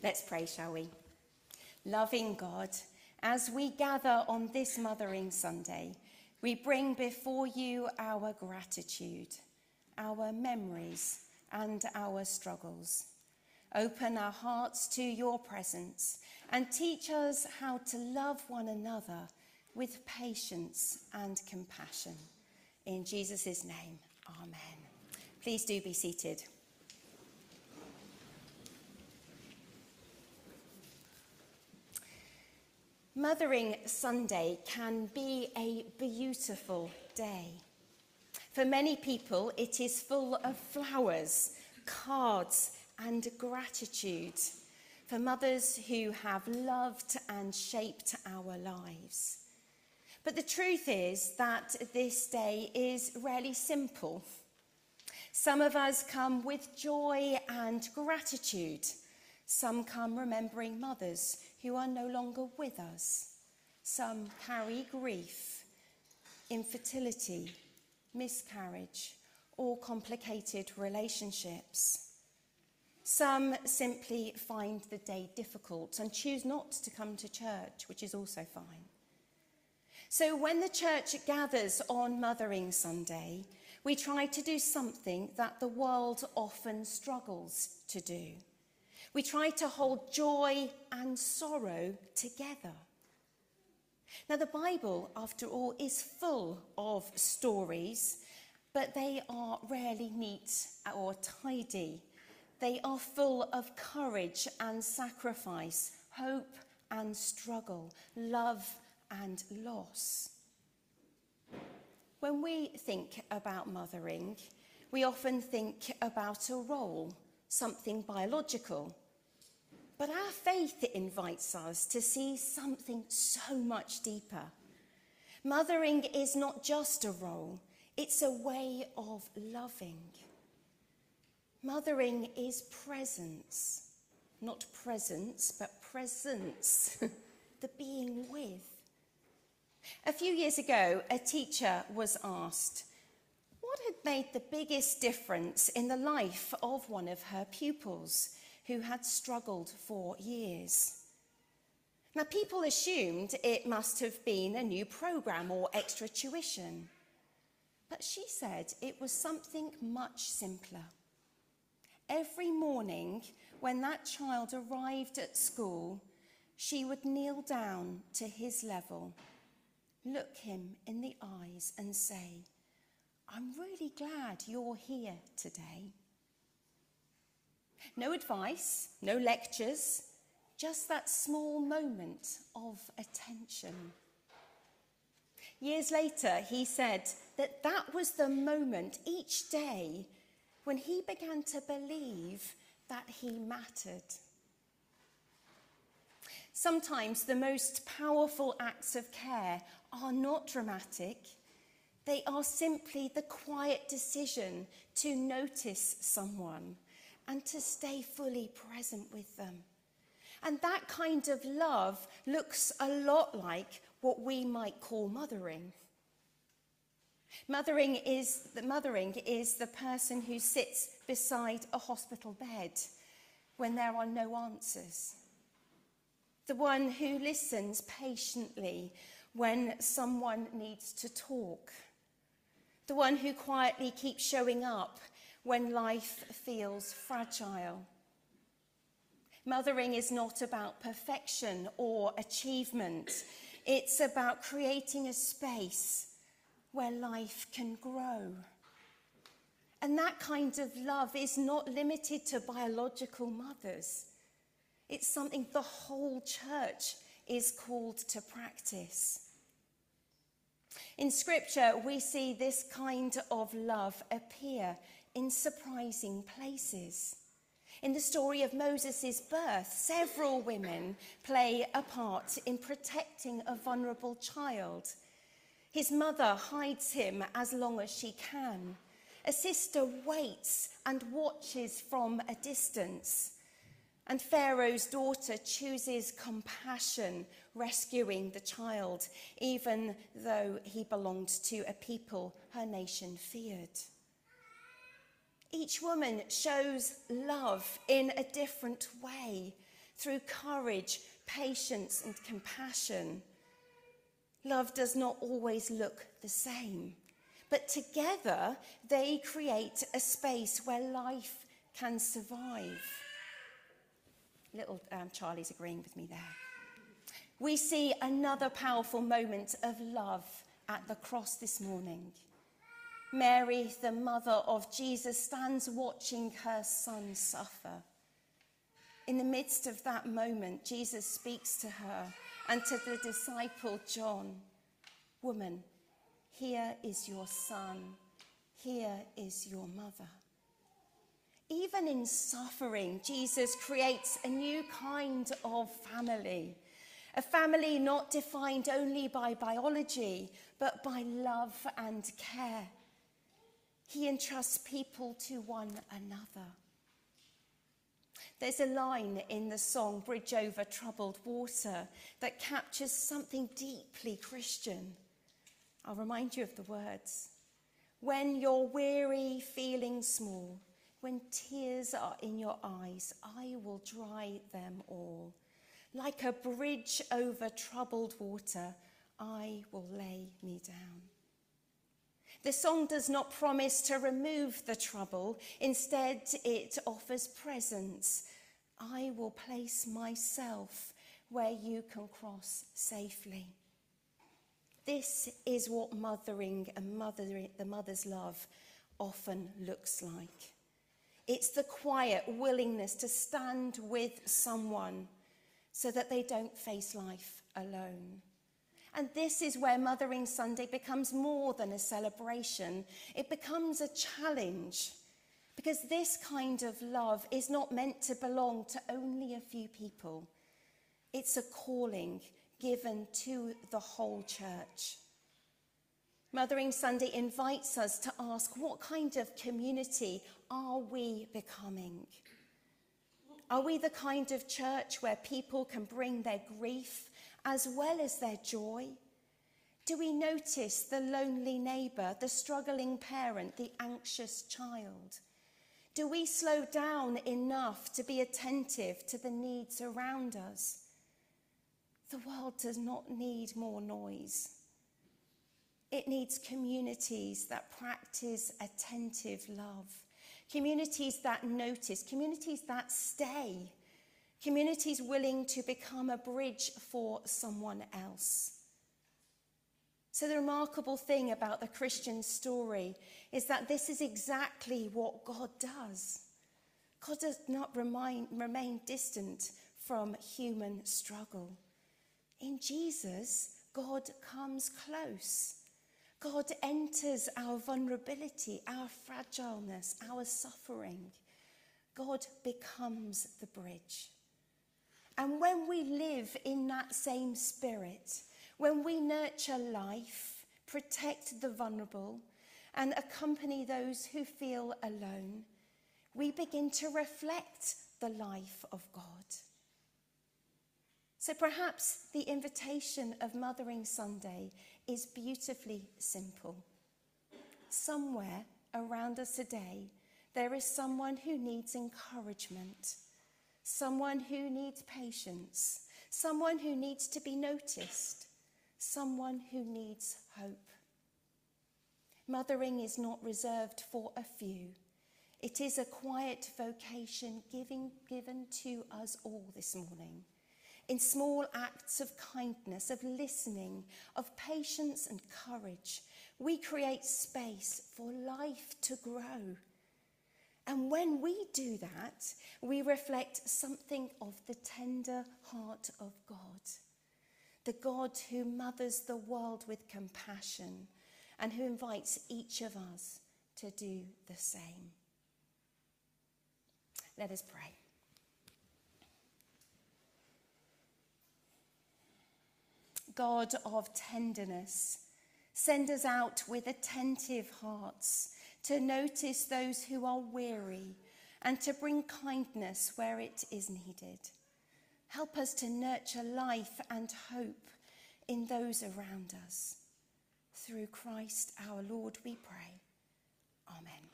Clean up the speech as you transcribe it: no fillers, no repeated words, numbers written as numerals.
Let's pray, shall we? Loving God, as we gather on this Mothering Sunday, we bring before you our gratitude, our memories, and our struggles. Open our hearts to your presence and teach us how to love one another with patience and compassion. In Jesus' name, amen. Please do be seated. Mothering Sunday can be a beautiful day. For many people, it is full of flowers, cards, and gratitude for mothers who have loved and shaped our lives. But the truth is that this day is rarely simple. Some of us come with joy and gratitude. Some come remembering mothers who are no longer with us. Some carry grief, infertility, miscarriage, or complicated relationships. Some simply find the day difficult and choose not to come to church, which is also fine. So when the church gathers on Mothering Sunday, we try to do something that the world often struggles to do. We try to hold joy and sorrow together. Now, the Bible, after all, is full of stories, but they are rarely neat or tidy. They are full of courage and sacrifice, hope and struggle, love and loss. When we think about mothering, we often think about a role, something biological. But our faith invites us to see something so much deeper. Mothering is not just a role, it's a way of loving. Mothering is presence, not presence, but presence, the being with. A few years ago, a teacher was asked what had made the biggest difference in the life of one of her pupils who had struggled for years. Now, people assumed it must have been a new programme or extra tuition. But she said it was something much simpler. Every morning when that child arrived at school, she would kneel down to his level, look him in the eyes and say, "I'm really glad you're here today." No advice, no lectures, just that small moment of attention. Years later, he said that that was the moment each day when he began to believe that he mattered. Sometimes the most powerful acts of care are not dramatic. They are simply the quiet decision to notice someone and to stay fully present with them. And that kind of love looks a lot like what we might call mothering. Mothering is the person who sits beside a hospital bed when there are no answers. The one who listens patiently when someone needs to talk. The one who quietly keeps showing up when life feels fragile. Mothering is not about perfection or achievement. It's about creating a space where life can grow. And that kind of love is not limited to biological mothers. It's something the whole church is called to practice. In Scripture, we see this kind of love appear in surprising places. In the story of Moses' birth, several women play a part in protecting a vulnerable child. His mother hides him as long as she can. A sister waits and watches from a distance. And Pharaoh's daughter chooses compassion, rescuing the child, even though he belonged to a people her nation feared. Each woman shows love in a different way through courage, patience, and compassion. Love does not always look the same, but together they create a space where life can survive. Little Charlie's agreeing with me there. We see another powerful moment of love at the cross this morning. Mary, the mother of Jesus, stands watching her son suffer. In the midst of that moment, Jesus speaks to her and to the disciple John, "Woman, here is your son, here is your mother." Even in suffering, Jesus creates a new kind of family. A family not defined only by biology, but by love and care. He entrusts people to one another. There's a line in the song Bridge Over Troubled Water that captures something deeply Christian. I'll remind you of the words. When you're weary, feeling small, when tears are in your eyes, I will dry them all. Like a bridge over troubled water, I will lay me down. The song does not promise to remove the trouble. Instead, it offers presence. I will place myself where you can cross safely. This is what mothering and the mother's love often looks like. It's the quiet willingness to stand with someone so that they don't face life alone. And this is where Mothering Sunday becomes more than a celebration. It becomes a challenge, because this kind of love is not meant to belong to only a few people. It's a calling given to the whole church. Mothering Sunday invites us to ask, what kind of community are we becoming? Are we the kind of church where people can bring their grief as well as their joy? Do we notice the lonely neighbour, the struggling parent, the anxious child? Do we slow down enough to be attentive to the needs around us? The world does not need more noise. It needs communities that practice attentive love, communities that notice, communities that stay, communities willing to become a bridge for someone else. So the remarkable thing about the Christian story is that this is exactly what God does. God does not remain distant from human struggle. In Jesus, God comes close. God enters our vulnerability, our fragileness, our suffering. God becomes the bridge. And when we live in that same spirit, when we nurture life, protect the vulnerable, and accompany those who feel alone, we begin to reflect the life of God. So perhaps the invitation of Mothering Sunday is beautifully simple. Somewhere around us today, there is someone who needs encouragement, someone who needs patience, someone who needs to be noticed, someone who needs hope. Mothering is not reserved for a few. It is a quiet vocation given to us all this morning. In small acts of kindness, of listening, of patience and courage, we create space for life to grow. And when we do that, we reflect something of the tender heart of God, the God who mothers the world with compassion and who invites each of us to do the same. Let us pray. God of tenderness, send us out with attentive hearts to notice those who are weary and to bring kindness where it is needed. Help us to nurture life and hope in those around us. Through Christ our Lord we pray. Amen.